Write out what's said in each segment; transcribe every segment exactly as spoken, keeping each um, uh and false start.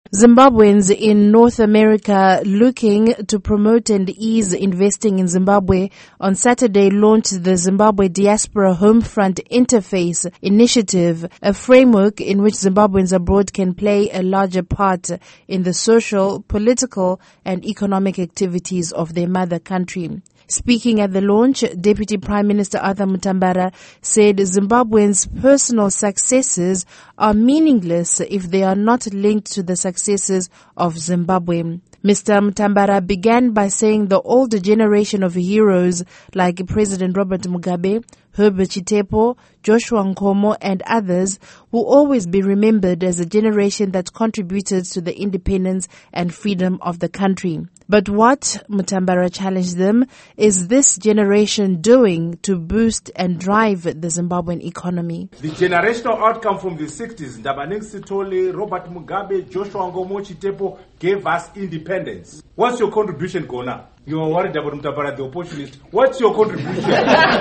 Zimbabweans in North America looking to promote and ease investing in Zimbabwe on Saturday launched the Zimbabwe Diaspora Homefront Interface Initiative, a framework in which Zimbabweans abroad can play a larger part in the social, political and economic activities of their mother country. Speaking at the launch, Deputy Prime Minister Arthur Mutambara said Zimbabweans' personal successes are meaningless if they are not linked to the successes of Zimbabwe. Mister Mutambara began by saying the older generation of heroes like President Robert Mugabe, Herbert Chitepo, Joshua Nkomo and others will always be remembered as a generation that contributed to the independence and freedom of the country. But what, Mutambara challenged them, is this generation doing to boost and drive the Zimbabwean economy? The generational outcome from the sixties, Ndabaneng Sithole, Robert Mugabe, Joshua Nkomo, Chitepo, gave us independence. What's your contribution, Gona? You are worried about Mutambara, the opportunist. What's your contribution?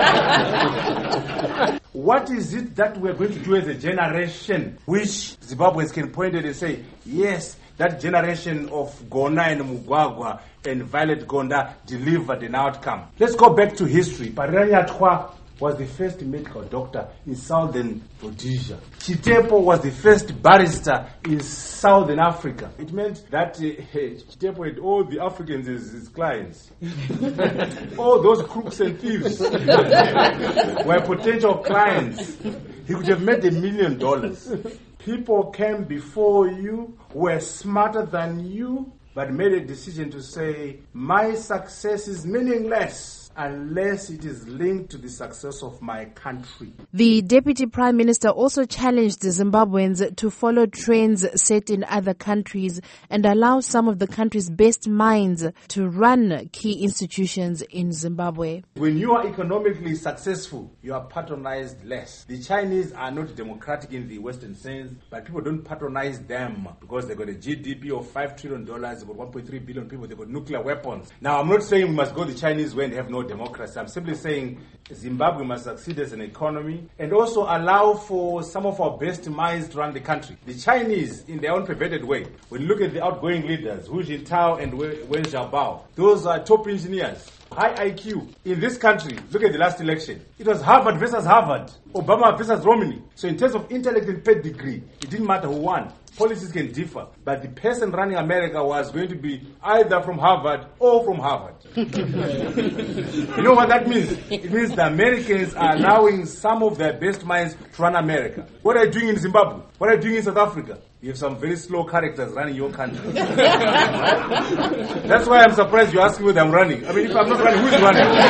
What is it that we're going to do as a generation which Zimbabweans can point at and say, yes, that generation of Gona and Mugwagwa and Violet Gonda delivered an outcome? Let's go back to history. Paranya Twa was the first medical doctor in southern Rhodesia. Chitepo was the first barrister in southern Africa. It meant that uh, Chitepo had all the Africans as his clients. All those crooks and thieves were potential clients. He could have made a million dollars. People came before you, were smarter than you, but made a decision to say, my success is meaningless unless it is linked to the success of my country. The Deputy Prime Minister also challenged the Zimbabweans to follow trends set in other countries and allow some of the country's best minds to run key institutions in Zimbabwe. When you are economically successful, you are patronized less. The Chinese are not democratic in the Western sense, but people don't patronize them because they've got a G D P of five trillion dollars, they've got one point three billion people, they've got nuclear weapons. Now, I'm not saying we must go the Chinese way and have no democracy. I'm simply saying Zimbabwe must succeed as an economy and also allow for some of our best minds to run the country. The Chinese, in their own perverted way, when you look at the outgoing leaders, Hu Jintao and Wen Jiabao, those are top engineers, high I Q. In this country, look at the last election. It was Harvard versus Harvard, Obama versus Romney. So in terms of intellect and pedigree, it didn't matter who won. Policies can differ, but the person running America was going to be either from Harvard or from Harvard. You know what that means? It means the Americans are allowing some of their best minds to run America. What are you doing in Zimbabwe? What are you doing in South Africa? You have some very slow characters running your country. That's why I'm surprised you ask me whether I'm running. I mean, if I'm not running, who's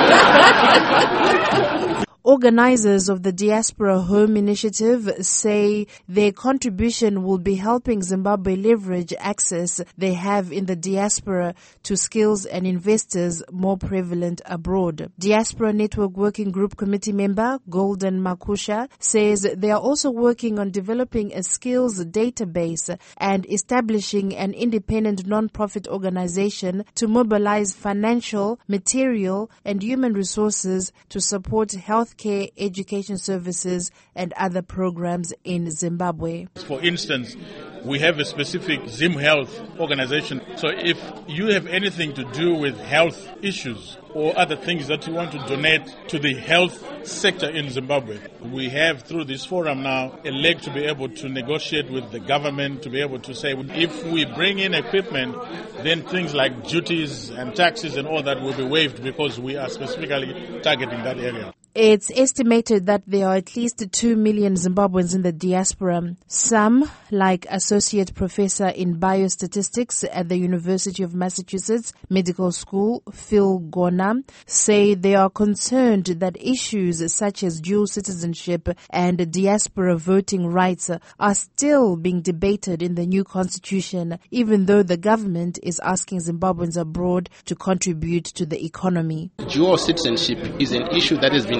running? Organizers of the Diaspora Home Initiative say their contribution will be helping Zimbabwe leverage access they have in the diaspora to skills and investors more prevalent abroad. Diaspora Network Working Group Committee member Golden Makusha says they are also working on developing a skills database and establishing an independent non-profit organization to mobilize financial, material and human resources to support health care, education services and other programs in Zimbabwe. For instance, we have a specific Zim Health organization. So if you have anything to do with health issues or other things that you want to donate to the health sector in Zimbabwe, we have through this forum now a leg to be able to negotiate with the government, to be able to say if we bring in equipment, then things like duties and taxes and all that will be waived because we are specifically targeting that area. It's estimated that there are at least two million Zimbabweans in the diaspora. Some, like Associate Professor in Biostatistics at the University of Massachusetts Medical School, Phil Gona, say they are concerned that issues such as dual citizenship and diaspora voting rights are still being debated in the new constitution, even though the government is asking Zimbabweans abroad to contribute to the economy. Dual citizenship is an issue that has been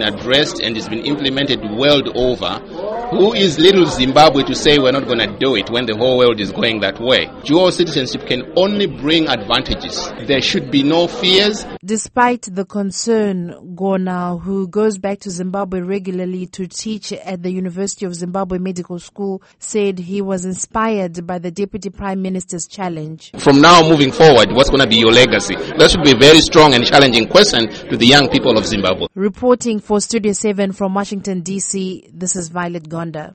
addressed and it's been implemented world over, who is little Zimbabwe to say we're not going to do it when the whole world is going that way? Dual citizenship can only bring advantages. There should be no fears. Despite the concern, Gona, who goes back to Zimbabwe regularly to teach at the University of Zimbabwe Medical School, said he was inspired by the Deputy Prime Minister's challenge. From now moving forward, what's going to be your legacy? That should be a very strong and challenging question to the young people of Zimbabwe. Reporting for Studio seven from Washington, D C, this is Violet Gonda.